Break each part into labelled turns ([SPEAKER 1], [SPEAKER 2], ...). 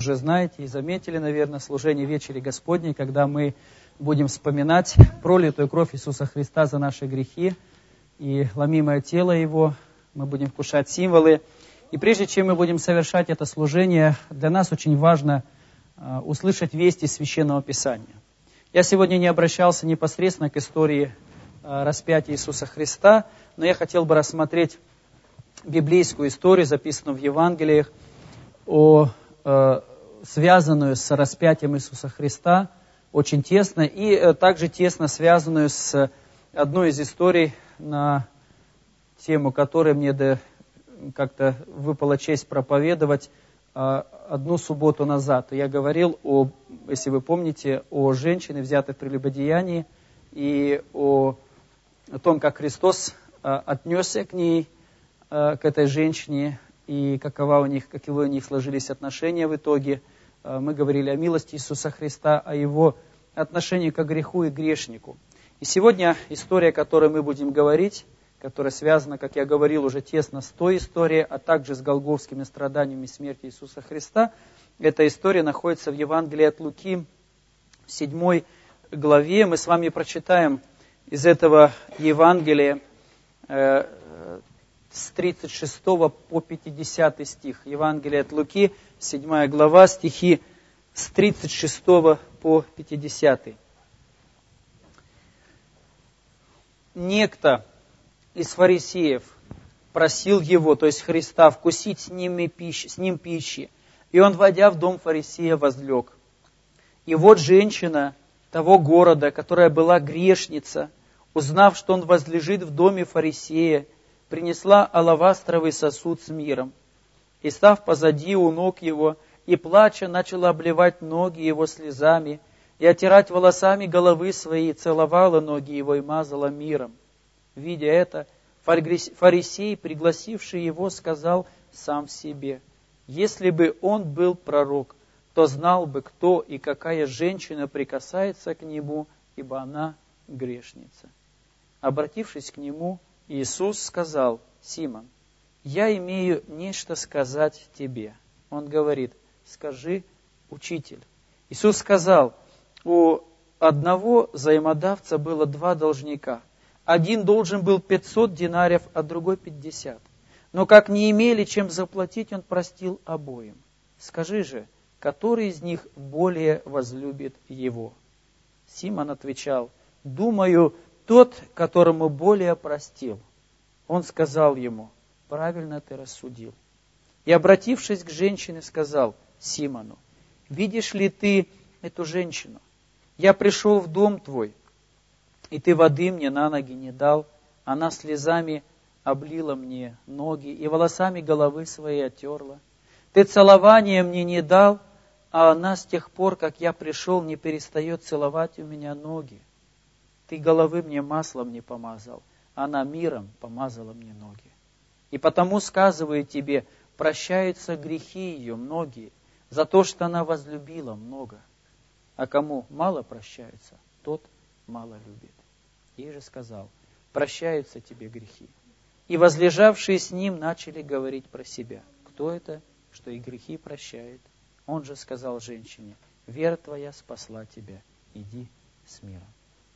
[SPEAKER 1] уже знаете и заметили, наверное, служение вечери Господней, когда мы будем вспоминать пролитую кровь Иисуса Христа за наши грехи и ломимое тело Его, мы будем вкушать символы. И прежде чем мы будем совершать это служение, для нас очень важно услышать вести Священного Писания. Я сегодня не обращался непосредственно к истории распятия Иисуса Христа, но я хотел бы рассмотреть библейскую историю, записанную в Евангелиях, связанную с распятием Иисуса Христа, очень тесно, и также тесно связанную с одной из историй, на тему которой мне как-то выпала честь проповедовать одну субботу назад. Я говорил, если вы помните, о женщине, взятой в прелюбодеянии, и о том, как Христос отнесся к ней, к этой женщине, и каковы у них сложились отношения в итоге. Мы говорили о милости Иисуса Христа, о Его отношении к греху и грешнику. И сегодня история, о которой мы будем говорить, которая связана, как я говорил, уже тесно с той историей, а также с голгофскими страданиями смерти Иисуса Христа. Эта история находится в Евангелии от Луки, в 7 главе. Мы с вами прочитаем из этого Евангелия с 36 по 50 стих. Евангелие от Луки, 7 глава, стихи с 36 по 50. Некто из фарисеев просил его, то есть Христа, вкусить с ним пищи. И он, войдя в дом фарисея, возлег. И вот женщина того города, которая была грешница, узнав, что он возлежит в доме фарисея, принесла алавастровый сосуд с миром. И, став позади у ног его, и плача, начала обливать ноги его слезами, и отирать волосами головы своей, целовала ноги его и мазала миром. Видя это, фарисей, пригласивший его, сказал сам себе: если бы он был пророк, то знал бы, кто и какая женщина прикасается к нему, ибо она грешница. Обратившись к нему, Иисус сказал: Симон, я имею нечто сказать тебе. Он говорит: скажи, учитель. Иисус сказал: у одного взаимодавца было 2 должника. Один должен был 500 динариев, а другой 50. Но как не имели чем заплатить, он простил обоим. Скажи же, который из них более возлюбит его? Симон отвечал: думаю, тот, которому более простил. Он сказал ему: правильно ты рассудил. И, обратившись к женщине, сказал Симону: видишь ли ты эту женщину? Я пришел в дом твой, и ты воды мне на ноги не дал. Она слезами облила мне ноги и волосами головы своей оттерла. Ты целования мне не дал, а она с тех пор, как я пришел, не перестает целовать у меня ноги. Ты головы мне маслом не помазал, она миром помазала мне ноги. И потому сказываю тебе, прощаются грехи ее многие, за то, что она возлюбила много. А кому мало прощаются, тот мало любит. Ей же сказал: прощаются тебе грехи. И возлежавшие с ним начали говорить про себя: кто это, что и грехи прощает? Он же сказал женщине: вера твоя спасла тебя, иди с миром.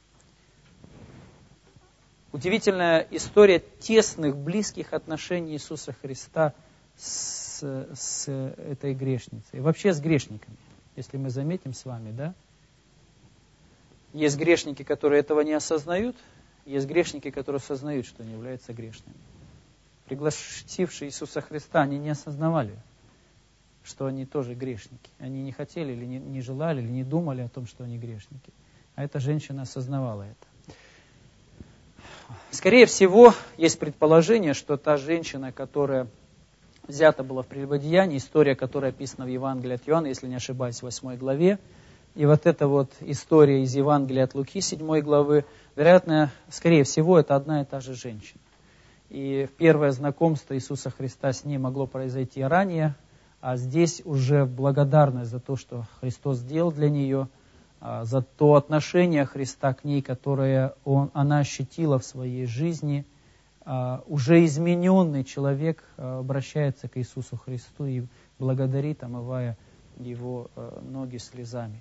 [SPEAKER 1] Удивительная история тесных, близких отношений Иисуса Христа с этой грешницей. И вообще с грешниками. Если мы заметим с вами, да? Есть грешники, которые этого не осознают. Есть грешники, которые осознают, что они являются грешными. Пригласившие Иисуса Христа, они не осознавали, что они тоже грешники. Они не хотели, или не желали, или не думали о том, что они грешники. А эта женщина осознавала это. Скорее всего, есть предположение, что та женщина, которая взята была в прелюбодеянии, история, которая описана в Евангелии от Иоанна, если не ошибаюсь, в 8 главе, и вот эта вот история из Евангелия от Луки, 7 главы, вероятно, скорее всего, это одна и та же женщина. И первое знакомство Иисуса Христа с ней могло произойти ранее, а здесь уже благодарность за то, что Христос сделал для нее, за то отношение Христа к ней, которое она ощутила в своей жизни. Уже измененный человек обращается к Иисусу Христу и благодарит, омывая его ноги слезами.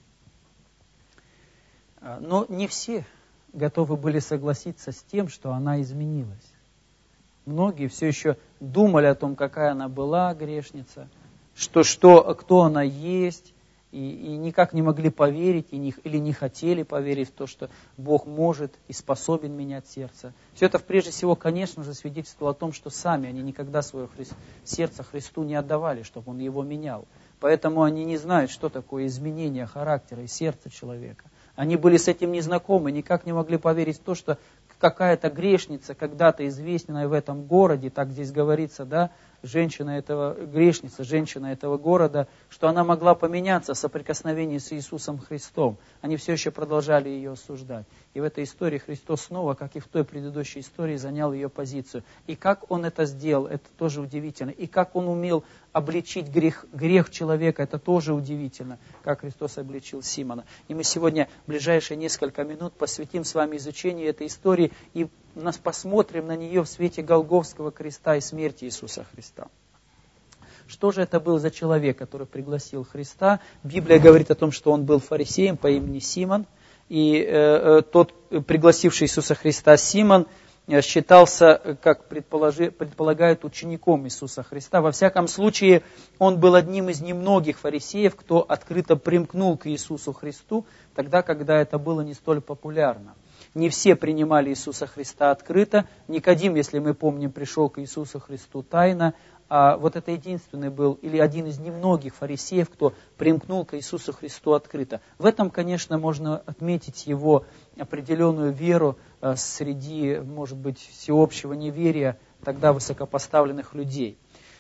[SPEAKER 1] Но не все готовы были согласиться с тем, что она изменилась. Многие все еще думали о том, какая она была грешница, кто она есть, и никак не могли поверить, или не хотели поверить в то, что Бог может и способен менять сердце. Все это, прежде всего, конечно же, свидетельствовало о том, что сами они никогда свое сердце Христу не отдавали, чтобы Он его менял. Поэтому они не знают, что такое изменение характера и сердца человека. Они были с этим незнакомы, никак не могли поверить в то, что какая-то грешница, когда-то известная в этом городе, так здесь говорится, да, грешница, женщина этого города, что она могла поменяться в соприкосновении с Иисусом Христом. Они все еще продолжали ее осуждать. И в этой истории Христос снова, как и в той предыдущей истории, занял ее позицию. И как Он это сделал, это тоже удивительно. И как Он умел обличить грех человека, это тоже удивительно, как Христос обличил Симона. И мы сегодня в ближайшие несколько минут посвятим с вами изучению этой истории и нас посмотрим на нее в свете Голгофского креста и смерти Иисуса Христа. Что же это был за человек, который пригласил Христа? Библия говорит о том, что он был фарисеем по имени Симон. И тот, пригласивший Иисуса Христа, Симон, считался, как предполагают, учеником Иисуса Христа. Во всяком случае, он был одним из немногих фарисеев, кто открыто примкнул к Иисусу Христу, тогда, когда это было не столь популярно. Не все принимали Иисуса Христа открыто. Никодим, если мы помним, пришел к Иисусу Христу тайно. А вот это единственный был, или один из немногих фарисеев, кто примкнул к Иисусу Христу открыто. В этом, конечно, можно отметить его определенную веру среди, может быть, всеобщего неверия тогда высокопоставленных людей.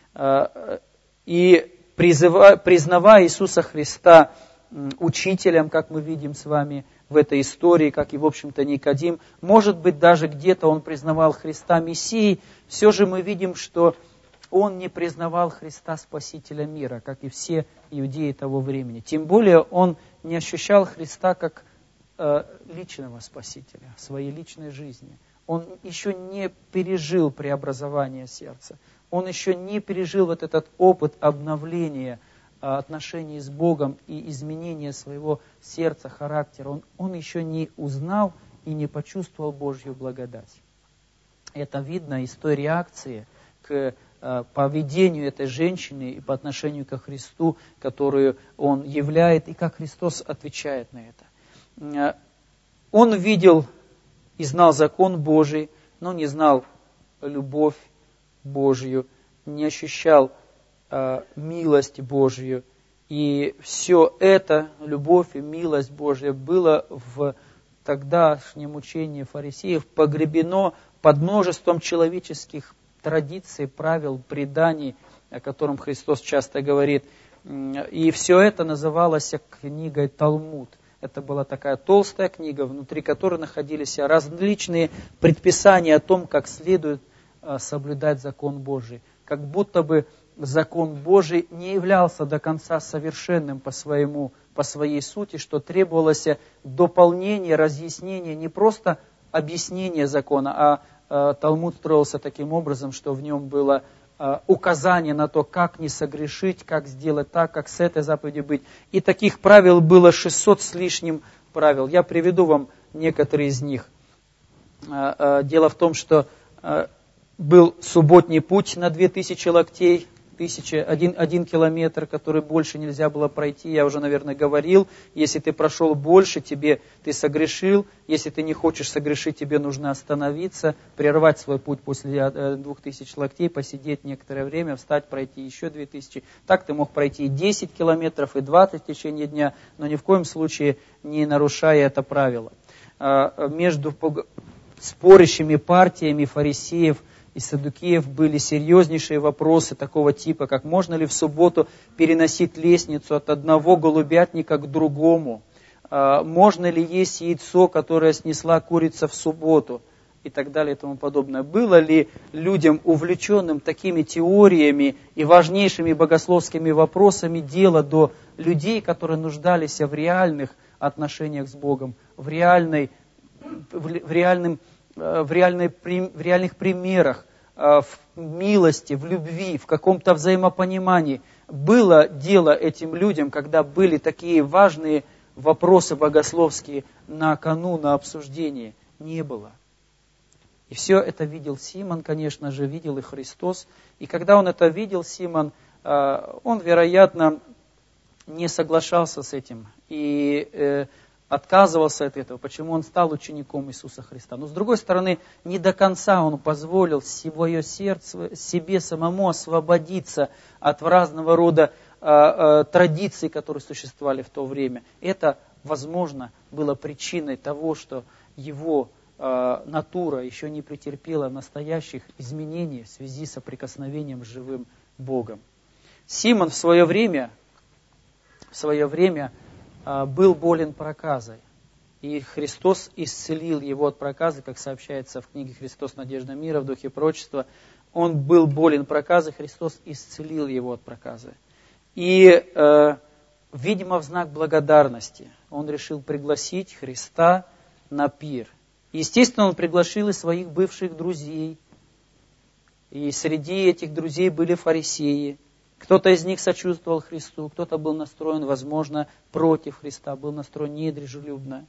[SPEAKER 1] И признавая Иисуса Христа учителем, как мы видим с вами в этой истории, как и, в общем-то, Никодим, может быть, даже где-то он признавал Христа Мессией, все же мы видим, что он не признавал Христа Спасителя мира, как и все иудеи того времени. Тем более он не ощущал Христа как личного Спасителя в своей личной жизни. Он еще не пережил преобразование сердца. Он еще не пережил вот этот опыт обновления отношений с Богом и изменения своего сердца, характера. Он еще не узнал и не почувствовал Божью благодать. Это видно из той реакции к поведению этой женщины и по отношению ко Христу, которую он являет, и как Христос отвечает на это. Он видел и знал закон Божий, но не знал любовь Божью, не ощущал милость Божью. И все это, любовь и милость Божья, было в тогдашнем учении фарисеев погребено под множеством человеческих традиций, правил, преданий, о котором Христос часто говорит. И все это называлось книгой Талмуд. Это была такая толстая книга, внутри которой находились различные предписания о том, как следует соблюдать закон Божий. Как будто бы закон Божий не являлся до конца совершенным по своей сути, что требовалось дополнение, разъяснение, не просто объяснение закона, а Талмуд строился таким образом, что в нем было указание на то, как не согрешить, как сделать так, как с этой заповедью быть. И таких правил было 600 с лишним правил. Я приведу вам некоторые из них. Дело в том, что был субботний путь на 2000 локтей, 1 километр, который больше нельзя было пройти. Я уже, наверное, говорил, если ты прошел больше, ты согрешил. Если ты не хочешь согрешить, тебе нужно остановиться, прервать свой путь после 2000 локтей, посидеть некоторое время, встать, пройти еще 2000. Так ты мог пройти и 10 километров, и 20 в течение дня, но ни в коем случае не нарушая это правило. Между спорящими партиями фарисеев и саддукеев были серьезнейшие вопросы такого типа, как можно ли в субботу переносить лестницу от одного голубятника к другому, можно ли есть яйцо, которое снесла курица в субботу, и так далее и тому подобное. Было ли людям, увлеченным такими теориями и важнейшими богословскими вопросами, дело до людей, которые нуждались в реальных отношениях с Богом, в реальных примерах, в милости, в любви, в каком-то взаимопонимании. было дело этим людям, когда были такие важные вопросы богословские на кону, на обсуждении? Не было. И все это видел Симон, конечно же, видел и Христос. И когда он это видел, Симон, он, вероятно, не соглашался с этим и отказывался от этого. Почему он стал учеником Иисуса Христа? Но с другой стороны, не до конца он позволил свое сердце себе самому освободиться от разного рода традиций, которые существовали в то время. Это, возможно, было причиной того, что его натура еще не претерпела настоящих изменений в связи с соприкосновением с живым Богом. Симон в свое время был болен проказой. И Христос исцелил его от проказы, как сообщается в книге «Христос. Надежда мира» в Духе пророчества. Он был болен проказой, Христос исцелил его от проказы. И, видимо, в знак благодарности он решил пригласить Христа на пир. Естественно, он пригласил и своих бывших друзей. И среди этих друзей были фарисеи. Кто-то из них сочувствовал Христу, кто-то был настроен, возможно, против Христа, был настроен недружелюбно.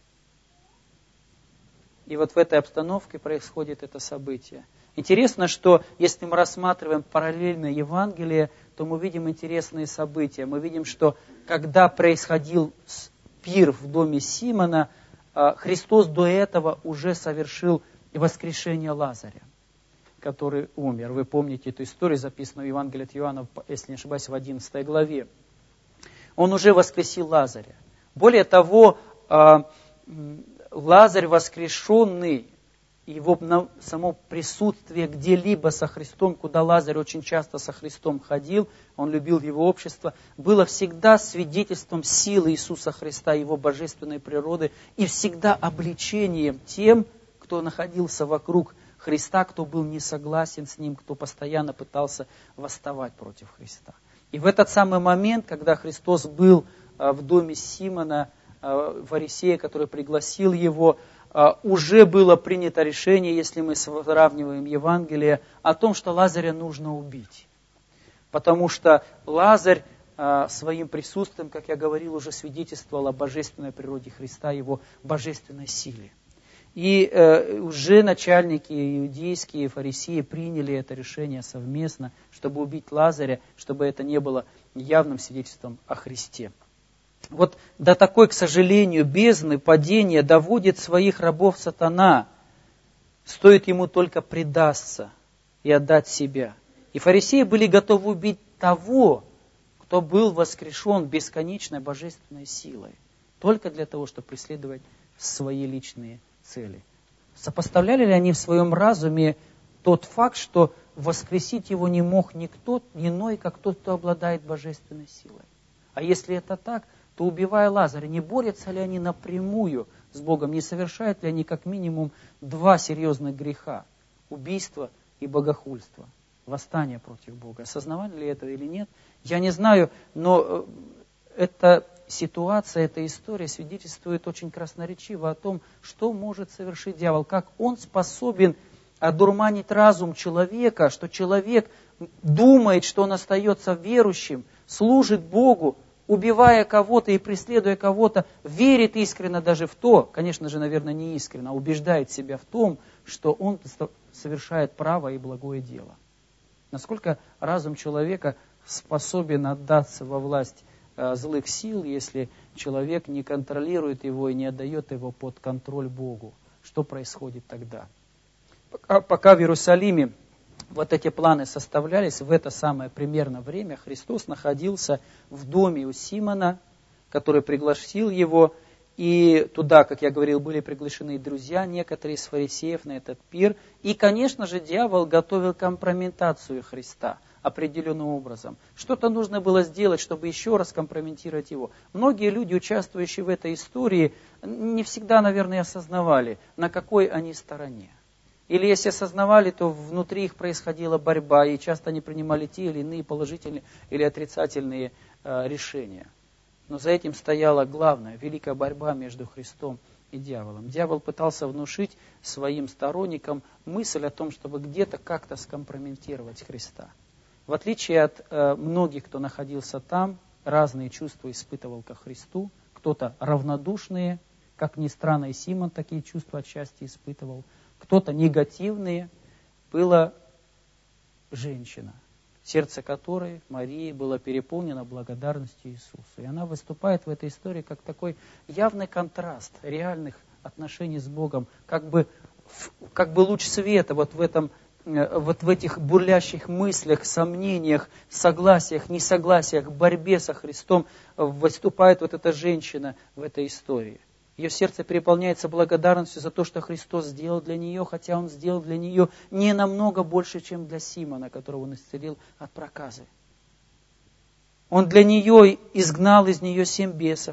[SPEAKER 1] И вот в этой обстановке происходит это событие. Интересно, что если мы рассматриваем параллельно Евангелие, то мы видим интересные события. Мы видим, что когда происходил пир в доме Симона, Христос до этого уже совершил воскрешение Лазаря, который умер. Вы помните эту историю, записанную в Евангелии от Иоанна, если не ошибаюсь, в 11 главе. Он уже воскресил Лазаря. Более того, Лазарь воскрешенный, его само присутствие где-либо со Христом, куда Лазарь очень часто со Христом ходил, он любил его общество, было всегда свидетельством силы Иисуса Христа, его божественной природы, и всегда обличением тем, кто находился вокруг Христа, кто был не согласен с Ним, кто постоянно пытался восставать против Христа. И в этот самый момент, когда Христос был в доме Симона, фарисея, который пригласил его, уже было принято решение, если мы сравниваем Евангелие, о том, что Лазаря нужно убить. Потому что Лазарь своим присутствием, как я говорил, уже свидетельствовал о божественной природе Христа, его божественной силе. И уже начальники иудейские, фарисеи приняли это решение совместно, чтобы убить Лазаря, чтобы это не было явным свидетельством о Христе. Вот до такой, к сожалению, бездны, падения доводит своих рабов сатана. Стоит ему только предаться и отдать себя. И фарисеи были готовы убить того, кто был воскрешен бесконечной божественной силой, только для того, чтобы преследовать свои личные цели. Сопоставляли ли они в своем разуме тот факт, что воскресить его не мог никто иной, как тот, кто обладает божественной силой? А если это так, то, убивая Лазаря, не борются ли они напрямую с Богом, не совершают ли они как минимум два серьезных греха: убийство и богохульство, восстание против Бога? Осознавали ли это или нет, я не знаю, но эта ситуация, эта история свидетельствует очень красноречиво о том, что может совершить дьявол, как он способен одурманить разум человека, что человек думает, что он остается верующим, служит Богу, убивая кого-то и преследуя кого-то, верит искренне даже в то, конечно же, наверное, не искренне, а убеждает себя в том, что он совершает правое и благое дело. Насколько разум человека способен отдаться во власть злых сил, если человек не контролирует его и не отдает его под контроль Богу? Что происходит тогда? Пока в Иерусалиме вот эти планы составлялись, в это самое примерно время Христос находился в доме у Симона, который пригласил его, и туда, как я говорил, были приглашены друзья, некоторые из фарисеев на этот пир. И, конечно же, дьявол готовил компрометацию Христа определенным образом. Что-то нужно было сделать, чтобы еще раз компрометировать его. Многие люди, участвующие в этой истории, не всегда, наверное, осознавали, на какой они стороне. Или если осознавали, то внутри их происходила борьба, и часто они принимали те или иные положительные или отрицательные решения. Но за этим стояла главная, великая борьба между Христом и дьяволом. Дьявол пытался внушить своим сторонникам мысль о том, чтобы где-то как-то скомпрометировать Христа. В отличие от многих, кто находился там, разные чувства испытывал ко Христу. Кто-то равнодушные, как ни странно, и Симон такие чувства отчасти испытывал. Кто-то негативные. Была женщина, сердце которой, Марии, было переполнено благодарностью Иисусу. И она выступает в этой истории как такой явный контраст реальных отношений с Богом, как бы луч света вот в этих бурлящих мыслях, сомнениях, согласиях, несогласиях, борьбе со Христом выступает вот эта женщина в этой истории. Ее сердце переполняется благодарностью за то, что Христос сделал для нее, хотя Он сделал для нее не намного больше, чем для Симона, которого Он исцелил от проказы. Он для нее изгнал из нее 7 бесов.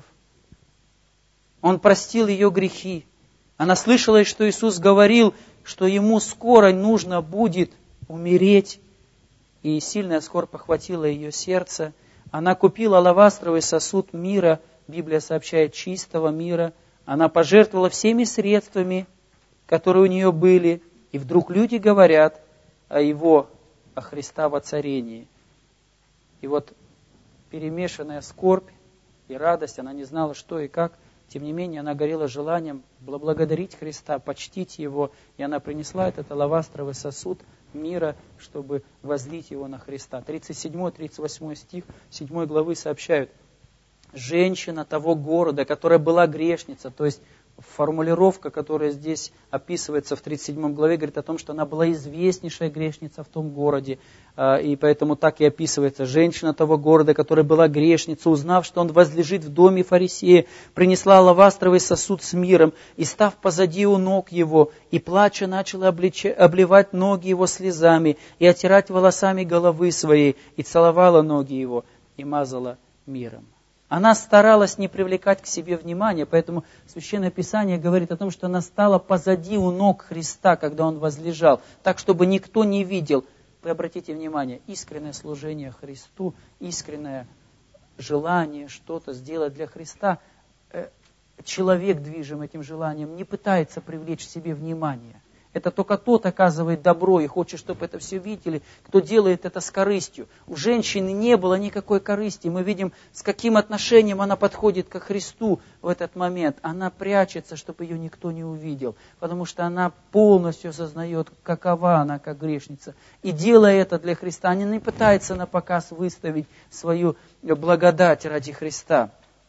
[SPEAKER 1] Он простил ее грехи. Она слышала, что Иисус говорил, что ему скоро нужно будет умереть. И сильная скорбь охватила ее сердце. Она купила алавастровый сосуд мира, Библия сообщает, чистого мира. Она пожертвовала всеми средствами, которые у нее были. И вдруг люди говорят о Христа воцарении. И вот перемешанная скорбь и радость, она не знала, что и как. Тем не менее, она горела желанием благодарить Христа, почтить Его. И она принесла этот алавастровый сосуд мира, чтобы возлить его на Христа. 37-38 стих 7 главы сообщают. Женщина того города, которая была грешница, то есть формулировка, которая здесь описывается в 37 главе, говорит о том, что она была известнейшая грешница в том городе. И поэтому так и описывается. Женщина того города, которая была грешница, узнав, что он возлежит в доме фарисея, принесла алавастровый сосуд с миром, и, став позади у ног его, и плача начала обливать ноги его слезами, и отирать волосами головы своей, и целовала ноги его, и мазала миром. Она старалась не привлекать к себе внимания, поэтому Священное Писание говорит о том, что она стала позади у ног Христа, когда Он возлежал, так, чтобы никто не видел. Вы обратите внимание, искреннее служение Христу, искреннее желание что-то сделать для Христа. Человек, движим этим желанием, не пытается привлечь к себе внимание. Это только тот оказывает добро и хочет, чтобы это все видели, кто делает это с корыстью. У женщины не было никакой корысти. Мы видим, с каким отношением она подходит ко Христу в этот момент. Она прячется, чтобы ее никто не увидел, потому что она полностью осознает, какова она как грешница. И делая это для Христа, она не пытается на показ выставить свою благодать ради Христа.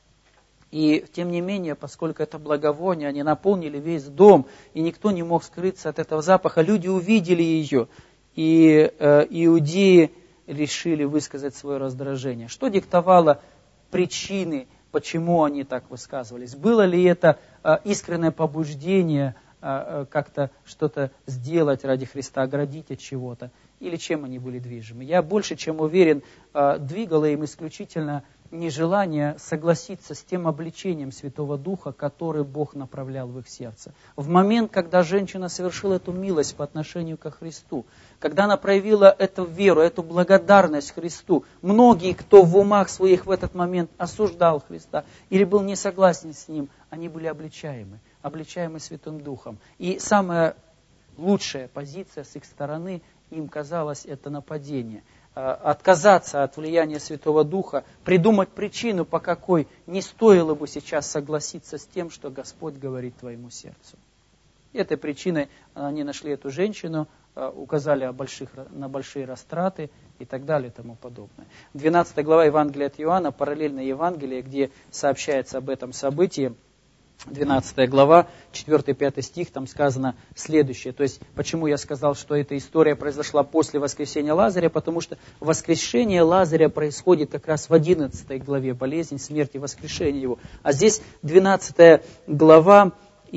[SPEAKER 1] И тем не менее, поскольку это благовоние, они наполнили весь дом, и никто не мог скрыться от этого запаха, люди увидели ее, и иудеи решили высказать свое раздражение. Что диктовало причины, почему они так высказывались? Было ли это искреннее побуждение как-то что-то сделать ради Христа, оградить от чего-то? Или чем они были движимы? Я больше чем уверен, двигало им исключительно нежелание согласиться с тем обличением Святого Духа, который Бог направлял в их сердце. В момент, когда женщина совершила эту милость по отношению ко Христу, когда она проявила эту веру, эту благодарность Христу, многие, кто в умах своих в этот момент осуждал Христа или был не согласен с Ним, они были обличаемы Святым Духом. И самая лучшая позиция с их стороны, им казалось, это нападение. Отказаться от влияния Святого Духа, придумать причину, по какой не стоило бы сейчас согласиться с тем, что Господь говорит твоему сердцу. Этой причиной они нашли эту женщину, указали на большие растраты и так далее и тому подобное. 12 глава Евангелия от Иоанна, параллельное Евангелие, где сообщается об этом событии, 12 глава, 4-5 стих, там сказано следующее. То есть, почему я сказал, что эта история произошла после воскресения Лазаря? Потому что воскрешение Лазаря происходит как раз в 11 главе, болезнь, смерть и воскрешение его. А здесь 12 глава,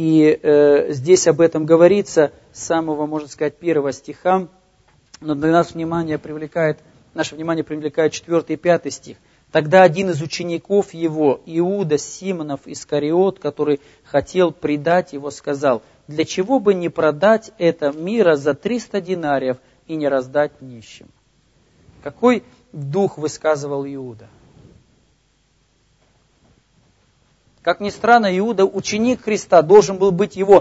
[SPEAKER 1] и здесь об этом говорится с самого, можно сказать, 1 стиха. Но для нас наше внимание привлекает 4 и 5 стих. Тогда один из учеников его, Иуда Симонов Искариот, который хотел предать его, сказал: для чего бы не продать это мира за 300 динариев и не раздать нищим? Какой дух высказывал Иуда? Как ни странно, Иуда, ученик Христа, должен был быть его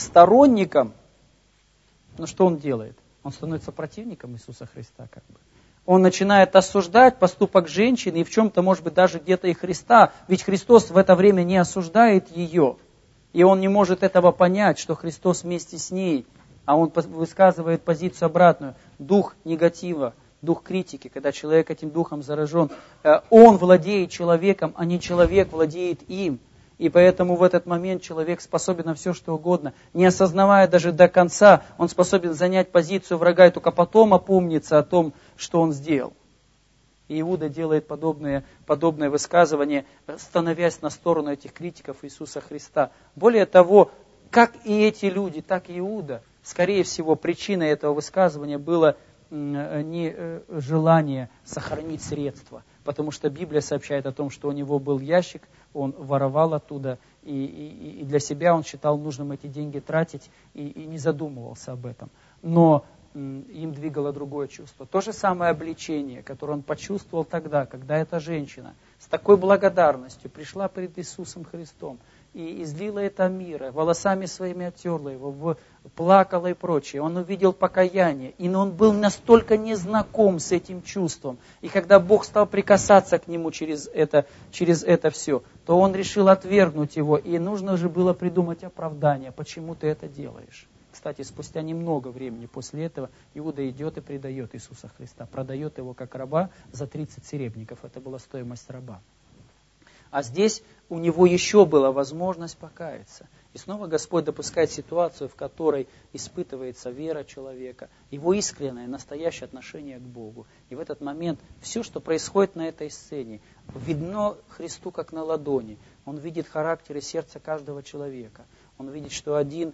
[SPEAKER 1] сторонником. Но что он делает? Он становится противником Иисуса Христа, как бы. он начинает осуждать поступок женщины, и в чем-то, может быть, даже где-то и Христа. Ведь Христос в это время не осуждает ее. И он не может этого понять, что Христос вместе с ней. А он высказывает позицию обратную. Дух негатива, дух критики, когда человек этим духом заражен. Он владеет человеком, а не человек владеет им. И поэтому в этот момент человек способен на все, что угодно. Не осознавая даже до конца, он способен занять позицию врага и только потом опомниться о том, что он сделал. И Иуда делает подобное высказывание, становясь на сторону этих критиков Иисуса Христа. Более того, как и эти люди, так и Иуда, скорее всего, причиной этого высказывания было не желание сохранить средства. Потому что Библия сообщает о том, что у него был ящик, он воровал оттуда, и для себя он считал нужным эти деньги тратить, и не задумывался об этом. Но им двигало другое чувство. То же самое обличение, которое он почувствовал тогда, когда эта женщина с такой благодарностью пришла перед Иисусом Христом и излила это мира, волосами своими оттерла его, плакала и прочее. Он увидел покаяние, и он был настолько незнаком с этим чувством. И когда Бог стал прикасаться к нему через это все, то он решил отвергнуть его, и нужно же было придумать оправдание, почему ты это делаешь. Кстати, спустя немного времени после этого Иуда идет и предает Иисуса Христа, продает его как раба за 30 серебряников. Это была стоимость раба. А здесь у него еще была возможность покаяться. И снова Господь допускает ситуацию, в которой испытывается вера человека, его искреннее, настоящее отношение к Богу. И в этот момент все, что происходит на этой сцене, видно Христу как на ладони. Он видит характер и сердце каждого человека. Он видит, что один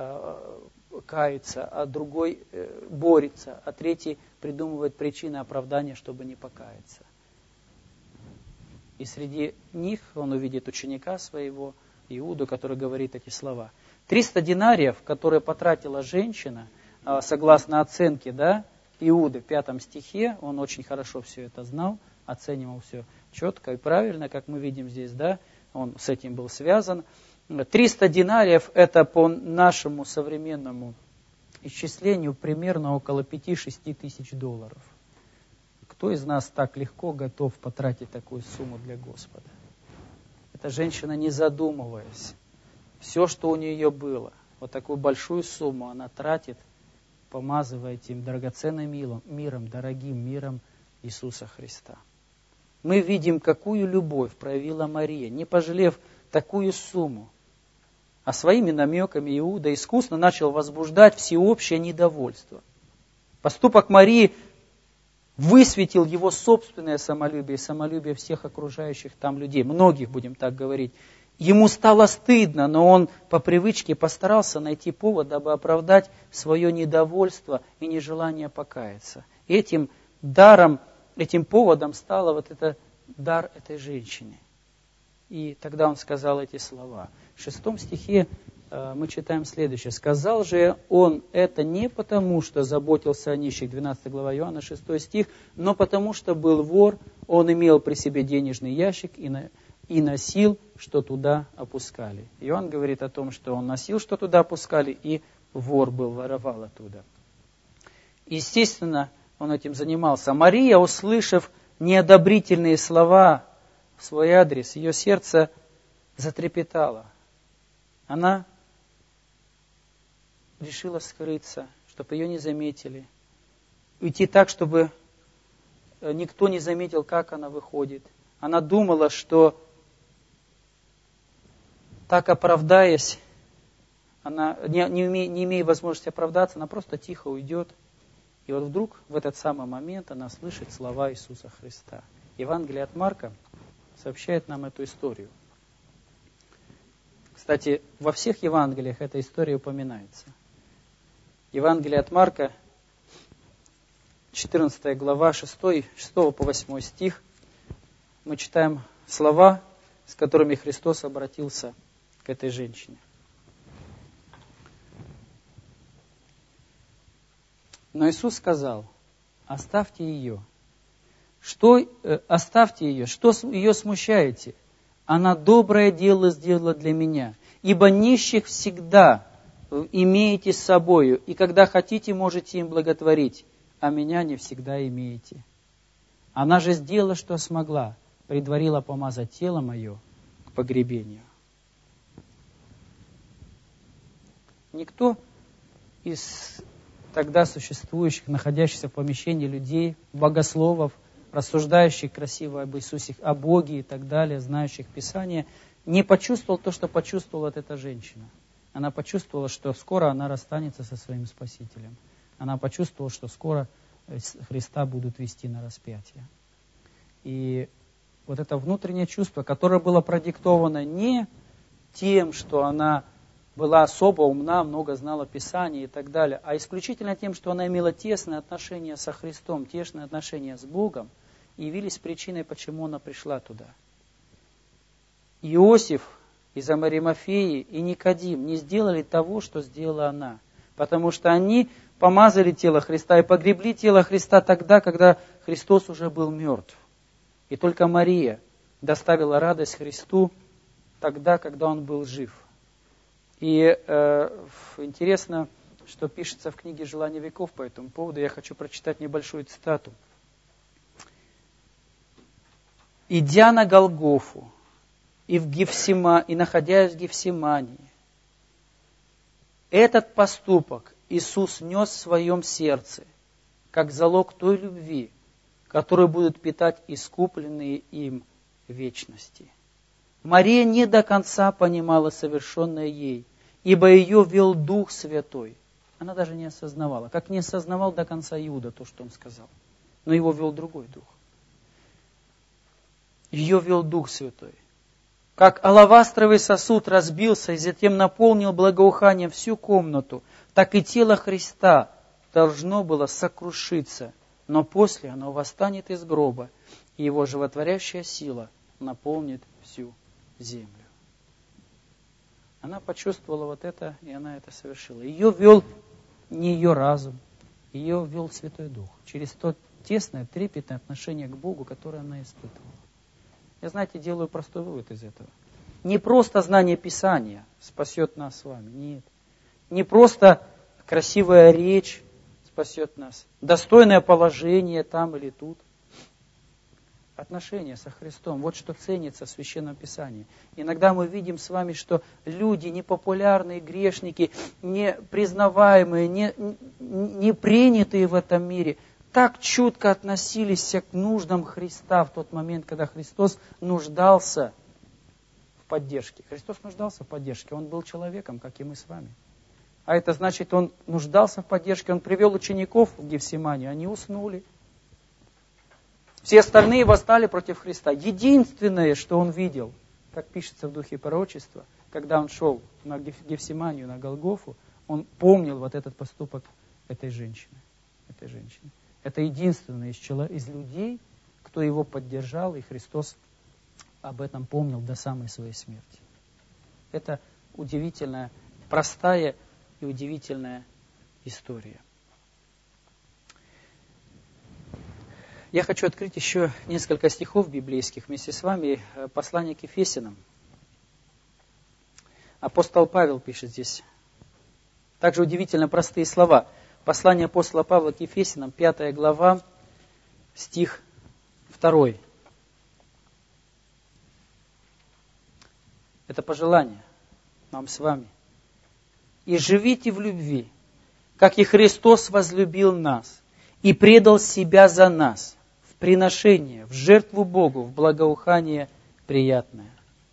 [SPEAKER 1] кается, а другой борется, а третий придумывает причины оправдания, чтобы не покаяться. И среди них он увидит ученика своего, Иуду, который говорит эти слова. 300 динариев, которые потратила женщина, согласно оценке Иуды в 5 стихе, он очень хорошо все это знал, оценивал все четко и правильно, как мы видим здесь, он с этим был связан. 300 динариев это по нашему современному исчислению примерно около 5-6 тысяч долларов. Кто из нас так легко готов потратить такую сумму для Господа? Эта женщина, не задумываясь, все, что у нее было, вот такую большую сумму она тратит, помазывая этим драгоценным миром, дорогим миром Иисуса Христа. Мы видим, какую любовь проявила Мария, не пожалев такую сумму. А своими намеками Иуда искусно начал возбуждать всеобщее недовольство. Поступок Марии высветил его собственное самолюбие и самолюбие всех окружающих там людей. Многих, будем так говорить. Ему стало стыдно, но он по привычке постарался найти повод, дабы оправдать свое недовольство и нежелание покаяться. Этим даром, этим поводом стало вот это дар этой женщины. И тогда он сказал эти слова. В 6 стихе мы читаем следующее. «Сказал же он это не потому, что заботился о нищих», 12 глава Иоанна, 6 стих, «но потому, что был вор, он имел при себе денежный ящик и носил, что туда опускали». Иоанн говорит о том, что он носил, что туда опускали, и вор был, воровал оттуда. Естественно, он этим занимался. Мария, услышав неодобрительные слова в свой адрес, ее сердце затрепетало. Она решила скрыться, чтобы ее не заметили. Уйти так, чтобы никто не заметил, как она выходит. Она думала, что так оправдаясь, она, не имея возможности оправдаться, она просто тихо уйдет. И вот вдруг в этот самый момент она слышит слова Иисуса Христа. Евангелие от Марка сообщает нам эту историю. Кстати, во всех Евангелиях эта история упоминается. Евангелие от Марка, 14 глава, 6 по 8 стих, мы читаем слова, с которыми Христос обратился к этой женщине. Но Иисус сказал: оставьте ее. Оставьте ее, что ее смущаете? Она доброе дело сделала для меня. Ибо нищих всегда имеете с собою, и когда хотите, можете им благотворить, а меня не всегда имеете. Она же сделала, что смогла, предварила помазать тело мое к погребению. Никто из тогда существующих, находящихся в помещении людей, богословов, рассуждающих красиво об Иисусе, о Боге и так далее, знающих Писание, не почувствовал то, что почувствовала вот эта женщина. Она почувствовала, что скоро она расстанется со своим Спасителем. Она почувствовала, что скоро Христа будут вести на распятие. И вот это внутреннее чувство, которое было продиктовано не тем, что она была особо умна, много знала Писания и так далее, а исключительно тем, что она имела тесные отношения со Христом, тесные отношения с Богом, явились причиной, почему она пришла туда. Иосиф из Аримафеи и Никодим не сделали того, что сделала она, потому что они помазали тело Христа и погребли тело Христа тогда, когда Христос уже был мертв. И только Мария доставила радость Христу тогда, когда Он был жив. И интересно, что пишется в книге «Желание веков» по этому поводу. Я хочу прочитать небольшую цитату. «Идя на Голгофу и находясь в Гефсимании, этот поступок Иисус нес в своем сердце, как залог той любви, которую будут питать искупленные им в вечности. Мария не до конца понимала совершенное ей, ибо ее вел Дух Святой». Она даже не осознавала, как не осознавал до конца Иуда то, что он сказал. Но его вел другой Дух. Ее вел Дух Святой. Как алавастровый сосуд разбился и затем наполнил благоуханием всю комнату, так и тело Христа должно было сокрушиться, но после оно восстанет из гроба, и его животворящая сила наполнит всю землю. Она почувствовала вот это, и она это совершила. Ее вел не ее разум, ее вел Святой Дух через то тесное, трепетное отношение к Богу, которое она испытывала. Я, знаете, делаю простой вывод из этого. Не просто знание Писания спасет нас с вами, нет. Не просто красивая речь спасет нас, достойное положение там или тут. Отношения со Христом, вот что ценится в Священном Писании. Иногда мы видим с вами, что люди, непопулярные грешники, не признаваемые, не принятые в этом мире, так чутко относились к нуждам Христа в тот момент, когда Христос нуждался в поддержке. Христос нуждался в поддержке, Он был человеком, как и мы с вами. А это значит, Он нуждался в поддержке, Он привел учеников в Гефсиманию, они уснули. Все остальные восстали против Христа. Единственное, что он видел, как пишется в Духе пророчества, когда он шел на Гефсиманию, на Голгофу, он помнил вот этот поступок этой женщины. Это единственное из людей, кто его поддержал, и Христос об этом помнил до самой своей смерти. Это удивительная, простая и удивительная история. Я хочу открыть еще несколько стихов библейских вместе с вами. Послание к Ефесянам. Апостол Павел пишет здесь. Также удивительно простые слова. Послание апостола Павла к Ефесянам, 5 глава, стих 2. Это пожелание нам с вами. «И живите в любви, как и Христос возлюбил нас и предал себя за нас, приношение, в жертву Богу, в благоухание приятное».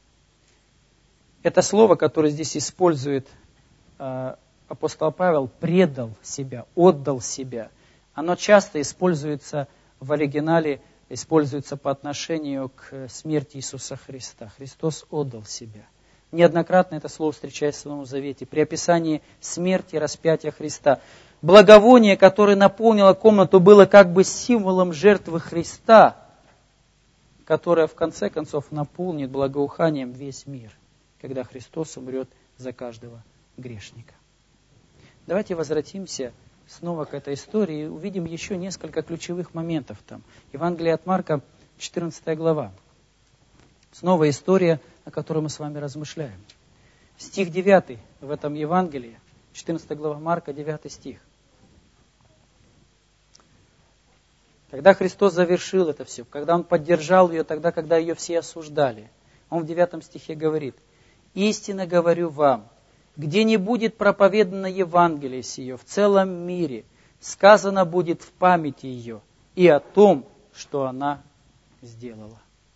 [SPEAKER 1] Это слово, которое здесь использует апостол Павел, предал себя, отдал себя, оно часто используется в оригинале, используется по отношению к смерти Иисуса Христа. Христос отдал себя. Неоднократно это слово встречается в Новом Завете при описании смерти и распятия Христа. Благовоние, которое наполнило комнату, было как бы символом жертвы Христа, которая в конце концов наполнит благоуханием весь мир, когда Христос умрет за каждого грешника. Давайте возвратимся снова к этой истории и увидим еще несколько ключевых моментов там. Евангелие от Марка, 14 глава. Снова история, о которой мы с вами размышляем. Стих 9 в этом Евангелии, 14 глава Марка, 9 стих. Когда Христос завершил это все, когда Он поддержал ее тогда, когда ее все осуждали, Он в 9 стихе говорит: «Истинно говорю вам, где не будет проповедано Евангелие сие в целом мире, сказано будет в памяти ее и о том, что она сделала».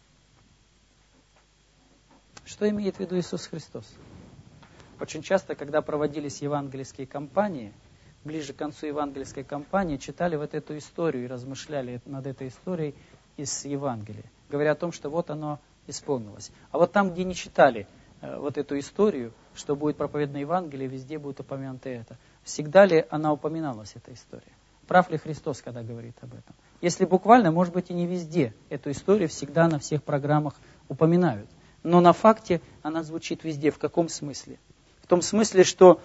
[SPEAKER 1] Что имеет в виду Иисус Христос? Очень часто, когда проводились евангельские кампании, ближе к концу евангельской кампании, читали вот эту историю и размышляли над этой историей из Евангелия, говоря о том, что вот оно исполнилось. А вот там, где не читали вот эту историю, что будет проповедано Евангелие, везде будет упомянуто это. Всегда ли она упоминалась, эта история? Прав ли Христос, когда говорит об этом? Если буквально, может быть, и не везде. Эту историю всегда на всех программах упоминают. Но на факте она звучит везде. В каком смысле? В том смысле, что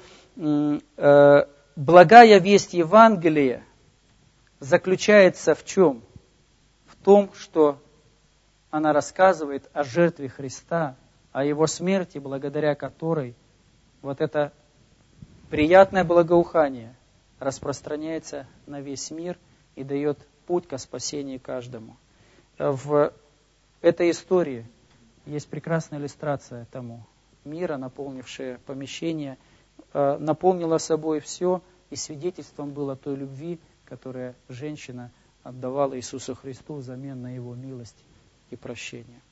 [SPEAKER 1] благая весть Евангелия заключается в чем? В том, что она рассказывает о жертве Христа, о Его смерти, благодаря которой вот это приятное благоухание распространяется на весь мир и дает путь ко спасению каждому. В этой истории есть прекрасная иллюстрация тому. Мира, наполнившее помещение, наполнила собой все, и свидетельством было той любви, которую женщина отдавала Иисусу Христу взамен на Его милость и прощение.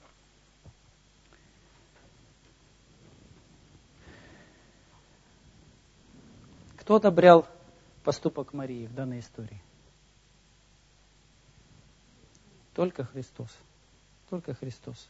[SPEAKER 1] Кто одобрял поступок Марии в данной истории? Только Христос. Только Христос.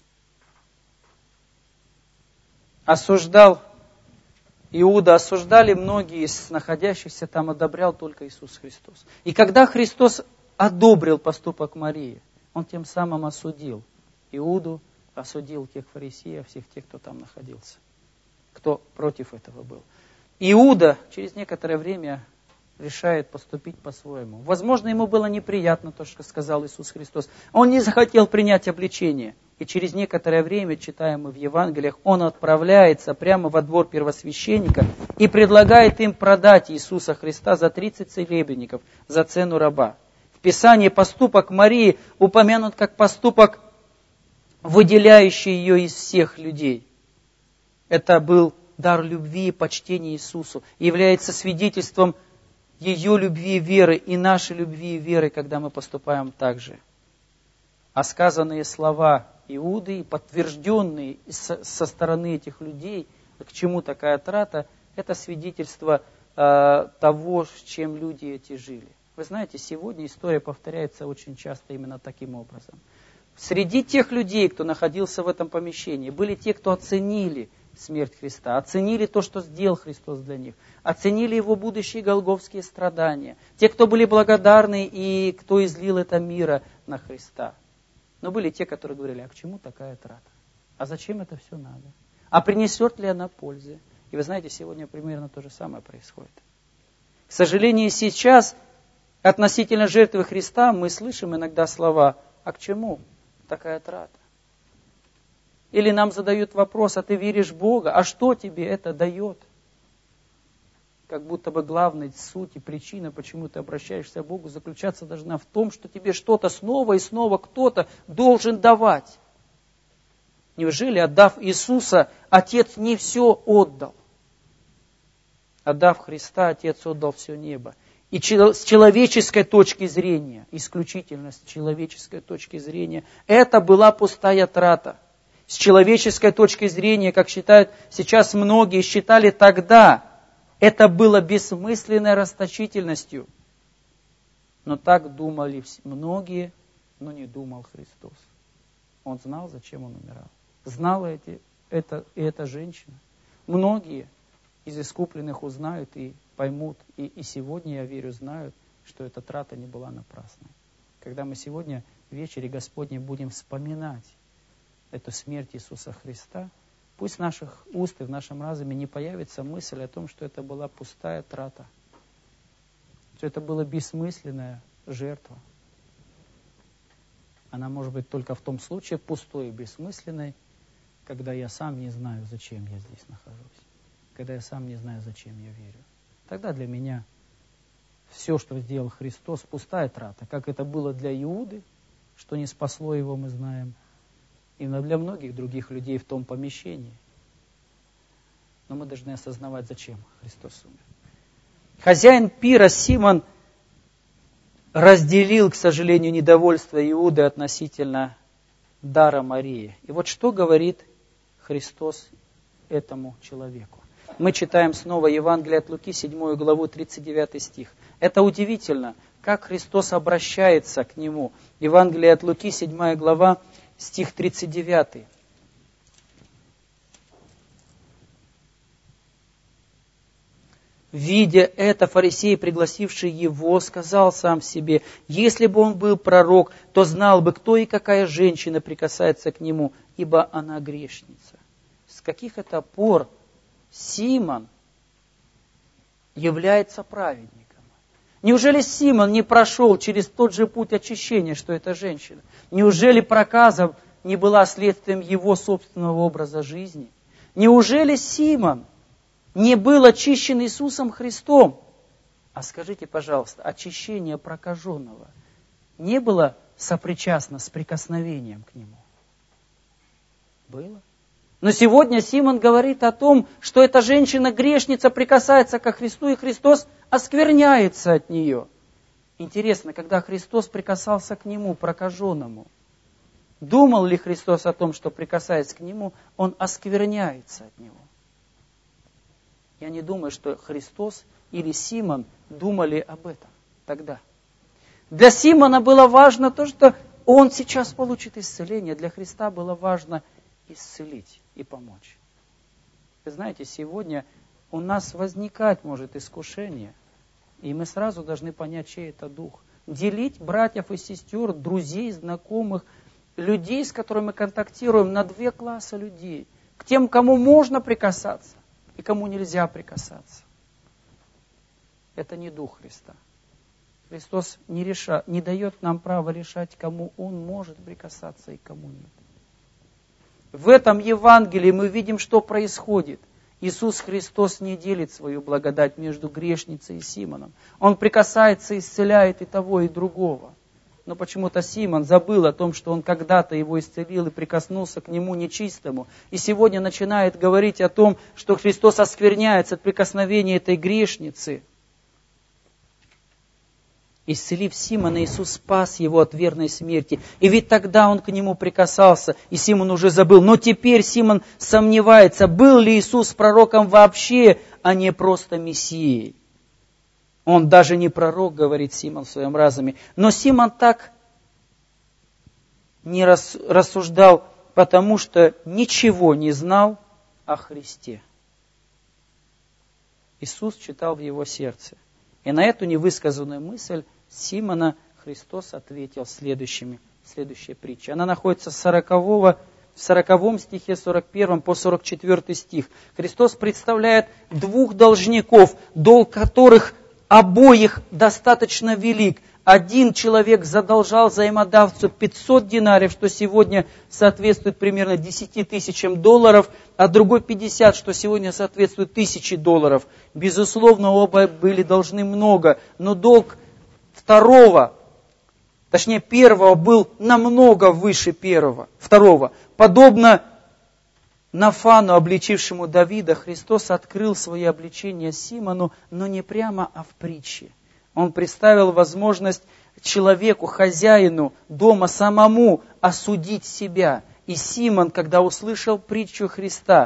[SPEAKER 1] Осуждал Иуда, осуждали многие из находящихся там, одобрял только Иисус Христос. И когда Христос одобрил поступок Марии, Он тем самым осудил Иуду, осудил тех фарисеев, всех тех, кто там находился, кто против этого был. Иуда через некоторое время решает поступить по-своему. Возможно, ему было неприятно то, что сказал Иисус Христос. Он не захотел принять обличение. И через некоторое время, читаем мы в Евангелиях, он отправляется прямо во двор первосвященника и предлагает им продать Иисуса Христа за 30 серебряников, за цену раба. В Писании поступок Марии упомянут как поступок, выделяющий ее из всех людей. Это был дар любви и почтения Иисусу, является свидетельством ее любви и веры и нашей любви и веры, когда мы поступаем так же. А сказанные слова Иуды, подтвержденные со стороны этих людей, к чему такая трата, это свидетельство того, с чем люди эти жили. Вы знаете, сегодня история повторяется очень часто именно таким образом. Среди тех людей, кто находился в этом помещении, были те, кто оценили смерть Христа, оценили то, что сделал Христос для них, оценили Его будущие голгофские страдания, те, кто были благодарны и кто излил это мира на Христа. Но были те, которые говорили: а к чему такая трата? А зачем это все надо? А принесет ли она пользы? И вы знаете, сегодня примерно то же самое происходит. К сожалению, сейчас относительно жертвы Христа мы слышим иногда слова: а к чему такая трата? Или нам задают вопрос: а ты веришь в Бога? А что тебе это дает? Как будто бы главная суть и причина, почему ты обращаешься к Богу, заключаться должна в том, что тебе что-то снова и снова кто-то должен давать. Неужели, отдав Иисуса, Отец не все отдал? Отдав Христа, Отец отдал все небо. И с человеческой точки зрения, исключительно с человеческой точки зрения, это была пустая трата. С человеческой точки зрения, как считают сейчас многие, считали тогда, это было бессмысленной расточительностью. Но так думали многие, но не думал Христос. Он знал, зачем Он умирал. Знала эта женщина. Многие из искупленных узнают и поймут, и сегодня, я верю, знают, что эта трата не была напрасной. Когда мы сегодня в вечере Господней будем вспоминать эту смерть Иисуса Христа, пусть в наших уст и в нашем разуме не появится мысль о том, что это была пустая трата, что это была бессмысленная жертва. Она может быть только в том случае пустой и бессмысленной, когда я сам не знаю, зачем я здесь нахожусь, когда я сам не знаю, зачем я верю. Тогда для меня все, что сделал Христос, пустая трата. Как это было для Иуды, что не спасло его, мы знаем, и для многих других людей в том помещении. Но мы должны осознавать, зачем Христос умер. Хозяин пира Симон разделил, к сожалению, недовольство Иуды относительно дара Марии. И вот что говорит Христос этому человеку. Мы читаем снова Евангелие от Луки, 7 главу, 39 стих. Это удивительно, как Христос обращается к нему. Евангелие от Луки, 7 глава, стих 39. Видя это, фарисей, пригласивший его, сказал сам себе: если бы он был пророк, то знал бы, кто и какая женщина прикасается к нему, ибо она грешница. С каких это пор Симон является праведником? Неужели Симон не прошел через тот же путь очищения, что эта женщина? Неужели проказа не была следствием его собственного образа жизни? Неужели Симон не был очищен Иисусом Христом? А скажите, пожалуйста, очищение прокаженного не было сопричастно с прикосновением к нему? Было. Но сегодня Симон говорит о том, что эта женщина-грешница прикасается ко Христу, и Христос оскверняется от нее. Интересно, когда Христос прикасался к нему, прокаженному, думал ли Христос о том, что, прикасаясь к нему, он оскверняется от него? Я не думаю, что Христос или Симон думали об этом тогда. Для Симона было важно то, что он сейчас получит исцеление. Для Христа было важно исцелить и помочь. Вы знаете, сегодня у нас возникать может искушение, и мы сразу должны понять, чей это дух. Делить братьев и сестер, друзей, знакомых, людей, с которыми мы контактируем, на две класса людей. К тем, кому можно прикасаться, и кому нельзя прикасаться. Это не дух Христа. Христос не дает нам права решать, кому Он может прикасаться и кому нет. В этом Евангелии мы видим, что происходит. Иисус Христос не делит свою благодать между грешницей и Симоном. Он прикасается, исцеляет и того, и другого. Но почему-то Симон забыл о том, что он когда-то его исцелил и прикоснулся к нему нечистому. И сегодня начинает говорить о том, что Христос оскверняется от прикосновения этой грешницы. Исцелив Симона, Иисус спас его от верной смерти. И ведь тогда он к нему прикасался, и Симон уже забыл. Но теперь Симон сомневается, был ли Иисус пророком вообще, а не просто Мессией. Он даже не пророк, говорит Симон в своем разуме. Но Симон так не рассуждал, потому что ничего не знал о Христе. Иисус читал в его сердце. И на эту невысказанную мысль Симона Христос ответил следующей притчей. Она находится в 40 стихе, 41 по 44 стих. Христос представляет двух должников, долг которых обоих достаточно велик. Один человек задолжал взаимодавцу 500 динариев, что сегодня соответствует примерно 10 тысячам долларов, а другой 50, что сегодня соответствует 1000 долларов. Безусловно, оба были должны много, но долг первого был намного выше второго. Подобно Нафану, обличившему Давида, Христос открыл свое обличение Симону, но не прямо, а в притче. Он представил возможность человеку, хозяину дома самому осудить себя. И Симон, когда услышал притчу Христа,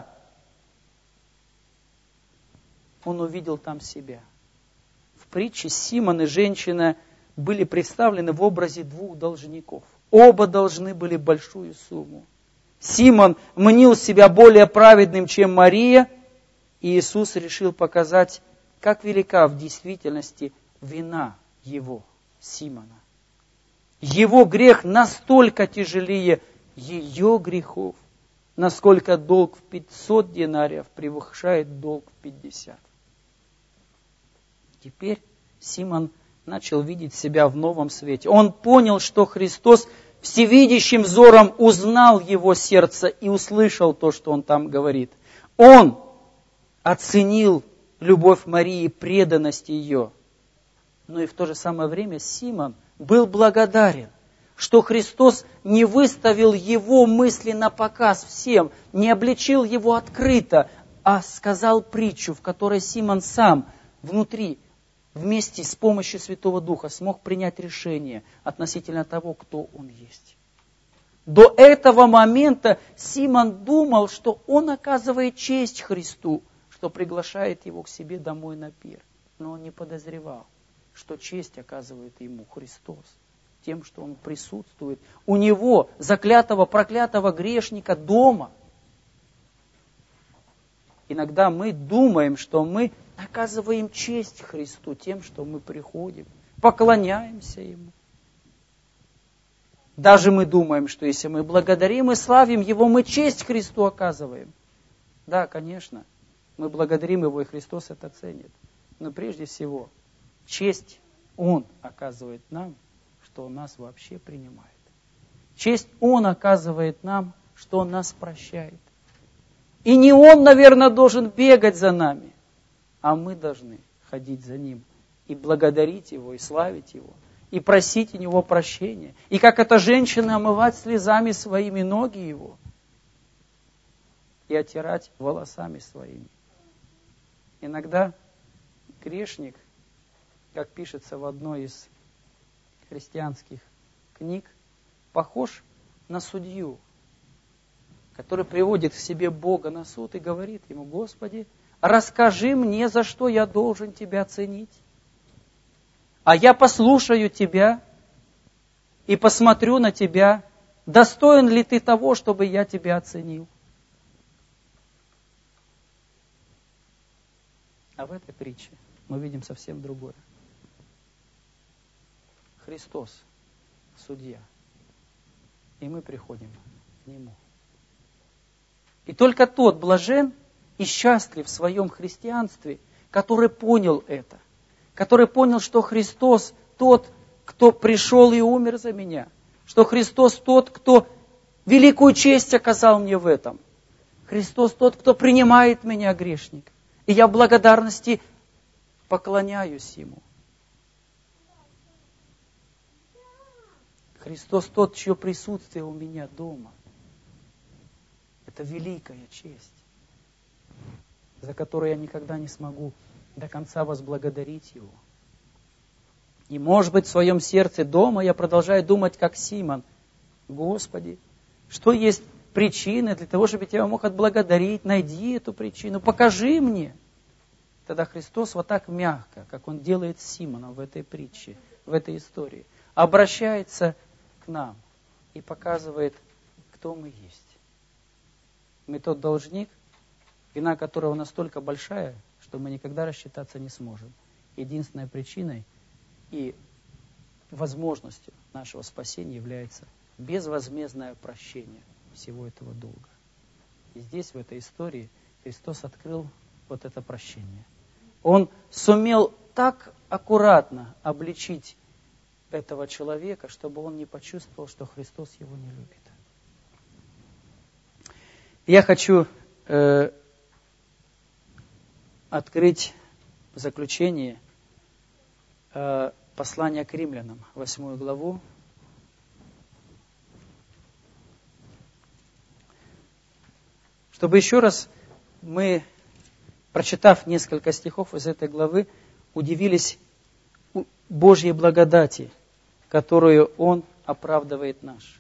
[SPEAKER 1] он увидел там себя. В притче Симон и женщина были представлены в образе двух должников. Оба должны были большую сумму. Симон мнил себя более праведным, чем Мария, и Иисус решил показать, как велика в действительности вина его, Симона. Его грех настолько тяжелее ее грехов, насколько долг в 500 динариев превышает долг в 50. Теперь Симон начал видеть себя в новом свете. Он понял, что Христос всевидящим взором узнал его сердце и услышал то, что он там говорит. Он оценил любовь Марии, преданность ее. Но и в то же самое время Симон был благодарен, что Христос не выставил его мысли на показ всем, не обличил его открыто, а сказал притчу, в которой Симон сам внутри, вместе с помощью Святого Духа смог принять решение относительно того, кто он есть. До этого момента Симон думал, что он оказывает честь Христу, что приглашает его к себе домой на пир. Но он не подозревал, что честь оказывает ему Христос тем, что он присутствует у него, заклятого, проклятого грешника, дома. Иногда мы думаем, что мы оказываем честь Христу тем, что мы приходим, поклоняемся Ему. Даже мы думаем, что если мы благодарим и славим Его, мы честь Христу оказываем. Да, конечно, мы благодарим Его, и Христос это ценит. Но прежде всего, честь Он оказывает нам, что Он нас вообще принимает. Честь Он оказывает нам, что Он нас прощает. И не Он, наверное, должен бегать за нами, а мы должны ходить за Ним и благодарить Его, и славить Его, и просить у Него прощения. И как эта женщина омывать слезами своими ноги Его и оттирать волосами своими. Иногда грешник, как пишется в одной из христианских книг, похож на судью, который приводит к себе Бога на суд и говорит ему: Господи, расскажи мне, за что я должен Тебя ценить. А я послушаю Тебя и посмотрю на Тебя, достоин ли Ты того, чтобы я Тебя оценил. А в этой притче мы видим совсем другое. Христос – судья, и мы приходим к Нему. И только тот блажен и счастлив в своем христианстве, который понял это, который понял, что Христос тот, кто пришел и умер за меня, что Христос тот, кто великую честь оказал мне в этом. Христос тот, кто принимает меня, грешник. И я в благодарности поклоняюсь Ему. Христос тот, чье присутствие у меня дома. Это великая честь, за которую я никогда не смогу до конца возблагодарить Его. И, может быть, в своем сердце дома я продолжаю думать, как Симон: Господи, что есть причины для того, чтобы я Тебя мог отблагодарить? Найди эту причину, покажи мне. Тогда Христос вот так мягко, как Он делает с Симоном в этой притче, в этой истории, обращается к нам и показывает, кто мы есть. Мы тот должник, вина которого настолько большая, что мы никогда рассчитаться не сможем. Единственной причиной и возможностью нашего спасения является безвозмездное прощение всего этого долга. И здесь, в этой истории, Христос открыл вот это прощение. Он сумел так аккуратно обличить этого человека, чтобы он не почувствовал, что Христос его не любит. Я хочу открыть в заключение послание к римлянам, 8 главу. Чтобы еще раз мы, прочитав несколько стихов из этой главы, удивились Божьей благодати, которую Он оправдывает наш.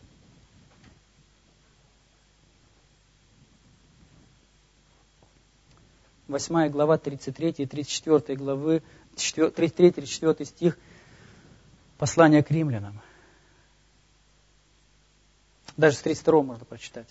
[SPEAKER 1] Восьмая глава, 33 и 34 главы, 33-34 стих послания к римлянам. Даже с 32 можно прочитать.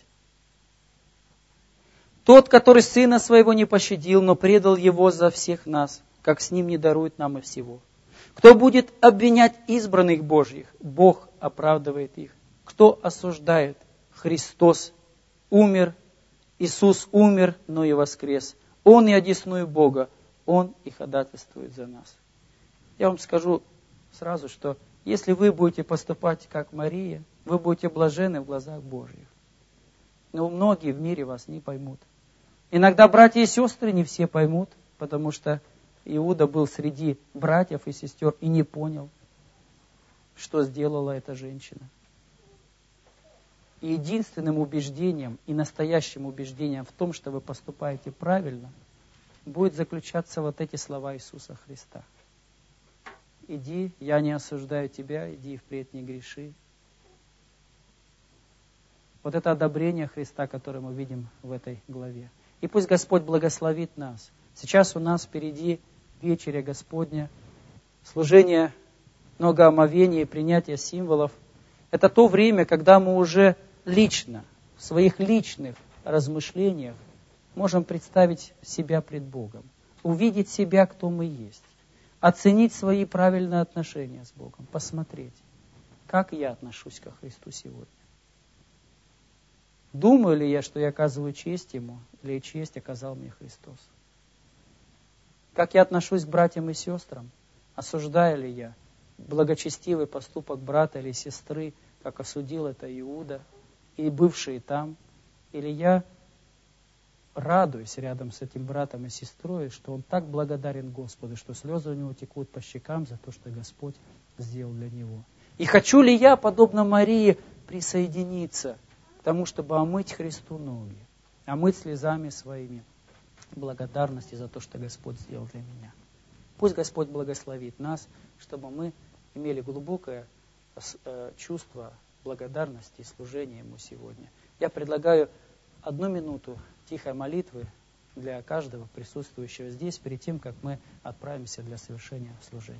[SPEAKER 1] Тот, который Сына Своего не пощадил, но предал Его за всех нас, как с Ним не дарует нам и всего. Кто будет обвинять избранных Божьих? Бог оправдывает их. Кто осуждает? Христос умер, Иисус умер, но и воскрес. Он и одесную Бога, Он и ходатайствует за нас. Я вам скажу сразу, что если вы будете поступать как Мария, вы будете блаженны в глазах Божьих. Но многие в мире вас не поймут. Иногда братья и сестры не все поймут, потому что Иуда был среди братьев и сестер и не понял, что сделала эта женщина. И единственным убеждением и настоящим убеждением в том, что вы поступаете правильно, будет заключаться вот эти слова Иисуса Христа. Иди, я не осуждаю тебя, иди и впредь не греши. Вот это одобрение Христа, которое мы видим в этой главе. И пусть Господь благословит нас. Сейчас у нас впереди вечеря Господня, служение многоомовения и принятие символов. Это то время, когда мы уже лично, в своих личных размышлениях можем представить себя пред Богом, увидеть себя, кто мы есть, оценить свои правильные отношения с Богом, посмотреть, как я отношусь ко Христу сегодня. Думаю ли я, что я оказываю честь Ему, или честь оказал мне Христос? Как я отношусь к братьям и сестрам? Осуждаю ли я благочестивый поступок брата или сестры, как осудил это Иуда, и бывшие там? Или я радуюсь рядом с этим братом и сестрой, что он так благодарен Господу, что слезы у него текут по щекам за то, что Господь сделал для него? И хочу ли я, подобно Марии, присоединиться к тому, чтобы омыть Христу ноги, омыть слезами своими благодарности за то, что Господь сделал для меня? Пусть Господь благословит нас, чтобы мы имели глубокое чувство благодарности и служения Ему сегодня. Я предлагаю 1 минуту тихой молитвы для каждого присутствующего здесь, перед тем, как мы отправимся для совершения служения.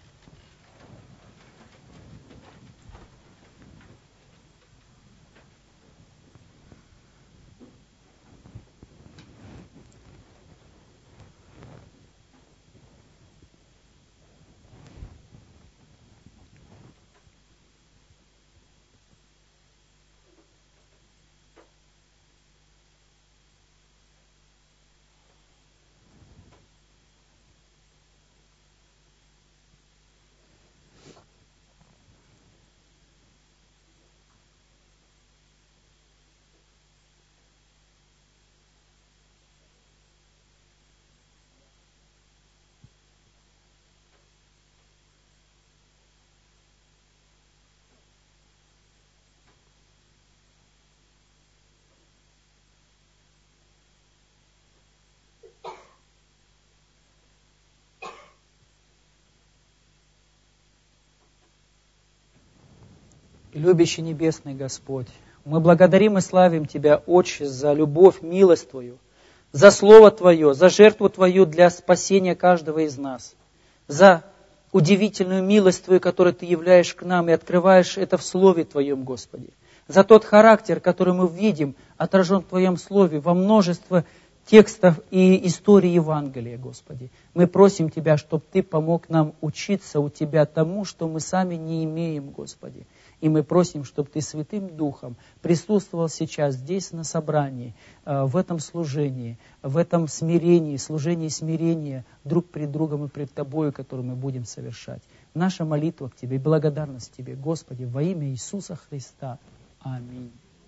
[SPEAKER 1] Любящий Небесный Господь, мы благодарим и славим Тебя, Отче, за любовь, милость Твою, за Слово Твое, за жертву Твою для спасения каждого из нас, за удивительную милость Твою, которую Ты являешь к нам и открываешь это в Слове Твоем, Господи, за тот характер, который мы видим, отражен в Твоем Слове во множество текстов и историй Евангелия, Господи. Мы просим Тебя, чтобы Ты помог нам учиться у Тебя тому, что мы сами не имеем, Господи. И мы просим, чтобы Ты Святым Духом присутствовал сейчас здесь на собрании, в этом служении, в этом смирении, служении смирения друг пред другом и пред Тобою, которое мы будем совершать. Наша молитва к Тебе и благодарность Тебе, Господи, во имя Иисуса Христа. Аминь.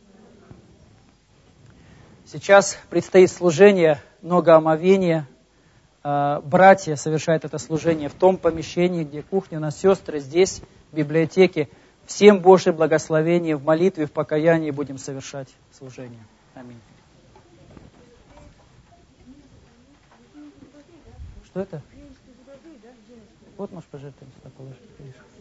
[SPEAKER 1] Сейчас предстоит служение многоомовения. Братья совершают это служение в том помещении, где кухня, у нас сестры здесь, в библиотеке. Всем Божье благословение в молитве, в покаянии будем совершать служение. Аминь. Что это? Вот, можешь пожертвовать, сюда положить.